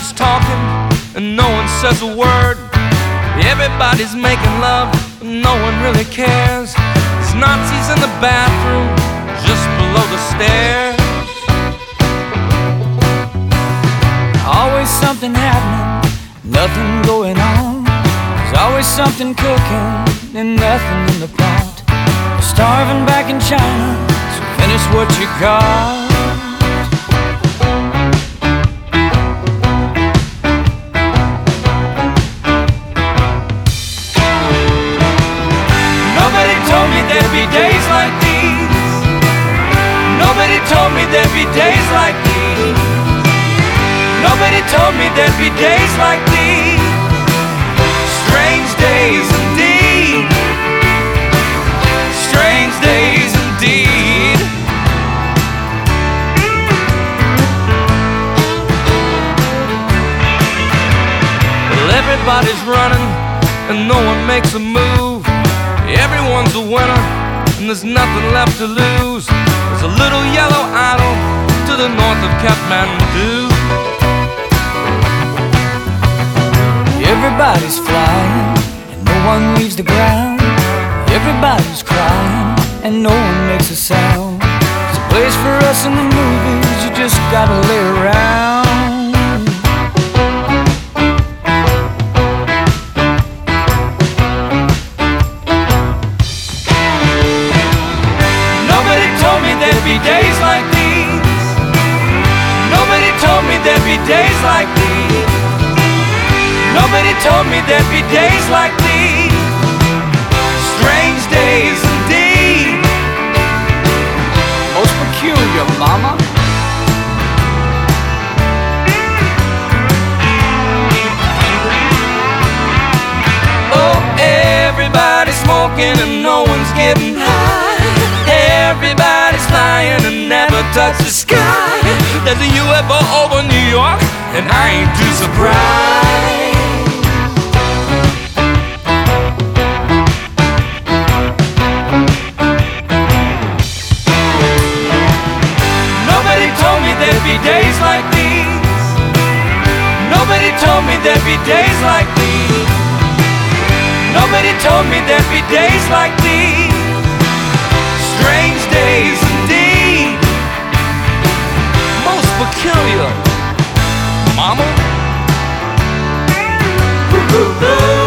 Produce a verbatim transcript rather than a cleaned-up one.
Everybody's talking and no one says a word. Everybody's making love and no one really cares. There's Nazis in the bathroom just below the stairs. Always something happening, nothing going on. There's always something cooking and nothing in the pot. We're starving back in China, so finish what you got. Nobody told me there'd be days like these. Nobody told me there'd be days like these. Nobody told me there'd be days like these. Strange days indeed. Strange days indeed. Well, everybody's running and no one makes a move. Everyone's a winner and there's nothing left to lose. There's a little yellow idol to the north of Kathmandu. Everybody's flying and no one leaves the ground. Everybody's crying and no one makes a sound. There's a place for us in the movies, you just gotta lay around. Nobody told me there'd be days like these. Nobody told me there'd be days like these. Nobody told me there'd be days like these. Strange days indeed. Most peculiar, mama. Oh, everybody's smoking and no one's getting high. Everybody's flying and never touch the sky. There's a U F O over New York and I ain't too surprised. Nobody told me there'd be days like these. Nobody told me there'd be days like these. Nobody told me there'd be days like these. Strange days indeed. Most peculiar, mama.